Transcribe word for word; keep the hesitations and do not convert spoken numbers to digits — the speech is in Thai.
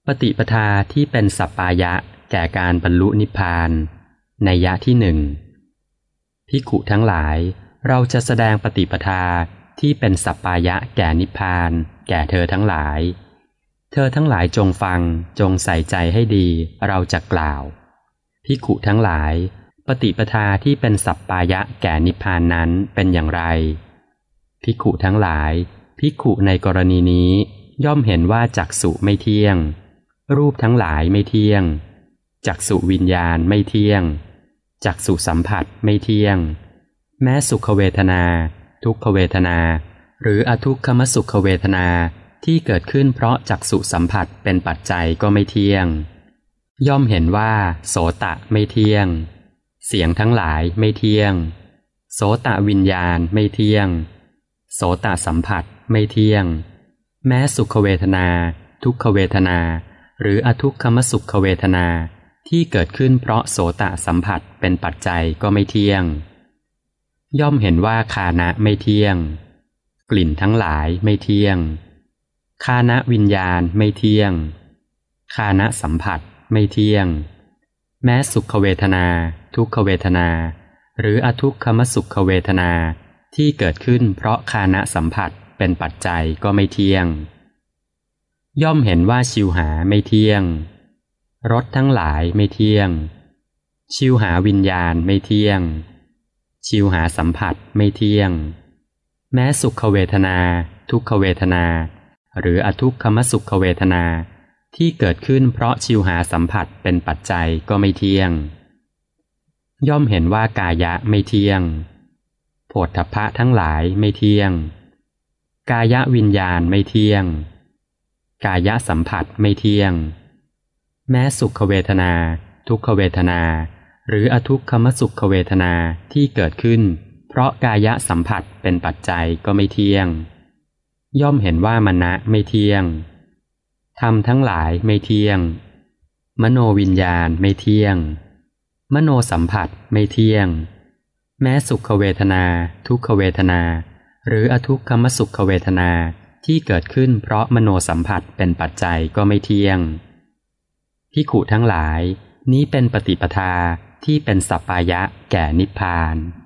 ปฏิปทาที่เป็นสัปปายะแก่การบรรลุนิพพานนัยยะที่หนึ่งภิกขุทั้งหลายเราจะแสดงปฏิปทาที่เป็นสัปปายะแก่นิพพานแก่เธอทั้งหลายเธอทั้งหลายจงฟังจงใส่ใจให้ดีเราจะกล่าวภิกขุทั้งหลายปฏิปทาที่เป็นสัปปายะแก่นิพพานนั้นเป็นอย่างไรภิกขุทั้งหลายภิกขุในกรณีนี้ย่อมเห็นว่าจักษุไม่เที่ยงรูปทั้งหลายไม่เที่ยงจักษุวิญญาณไม่เที่ยงจักษุสัมผัสไม่เที่ยงแม้สุขเวทนาทุกขเวทนาหรืออทุกขมสุขเวทนาที่เกิดขึ้นเพราะจักษุสัมผัสเป็นปัจจัยก็ไม่เที่ยงย่อมเห็นว่าโสตะไม่เที่ยงเสียงทั้งหลายไม่เที่ยงโสตะวิญญาณไม่เที่ยงโสตะสัมผัสไม่เที่ยงแม้สุขเวทนาทุกขเวทนาหรืออทุกขมสุขเวทนาที่เกิดขึ้นเพราะโสตะสัมผัสเป็นปัจจัยก็ไม่เที่ยงย่อมเห็นว่าฆานะไม่เที่ยงกลิ่นทั้งหลายไม่เที่ยงฆานะวิญญาณไม่เที่ยงฆานะสัมผัสไม่เที่ยงแม้สุขเวทนาทุกขเวทนาหรืออทุกขมสุขเวทนาที่เกิดขึ้นเพราะฆานะสัมผัสเป็นปัจจัยก็ไม่เที่ยงย่อมเห็นว่าชิวหาไม่เที่ยงรสทั้งหลายไม่เที่ยงชิวหาวิญญาณไม่เที่ยงชิวหาสัมผัสไม่เที่ยงแม้สุขเวทนาทุกขเวทนาหรืออทุกขมสุขเวทนาที่เกิดขึ้นเพราะชิวหาสัมผัสเป็นปัจจัยก็ไม่เที่ยงย่อมเห็นว่ากายะไม่เที่ยงโผฏฐัพพะทั้งหลายไม่เที่ยงกายวิญญาณไม่เที่ยงกายสัมผัสไม่เที่ยงแม้สุขเวทนาทุกขเวทนาหรืออทุกขมสุขเวทนาที่เกิดขึ้นเพราะกายสัมผัสเป็นปัจจัยก็ไม่เที่ยงย่อมเห็นว่ามนะไม่เที่ยงธรรมทั้งหลายไม่เที่ยงมโนวิญญาณไม่เที่ยงมโนสัมผัสไม่เที่ยงแม้สุขเวทนาทุกขเวทนาหรืออทุกขมสุขเวทนาที่เกิดขึ้นเพราะมโนสัมผัสเป็นปัจจัยก็ไม่เที่ยงภิกขุทั้งหลายนี้เป็นปฏิปทาที่เป็นสัปปายะแก่นิพพาน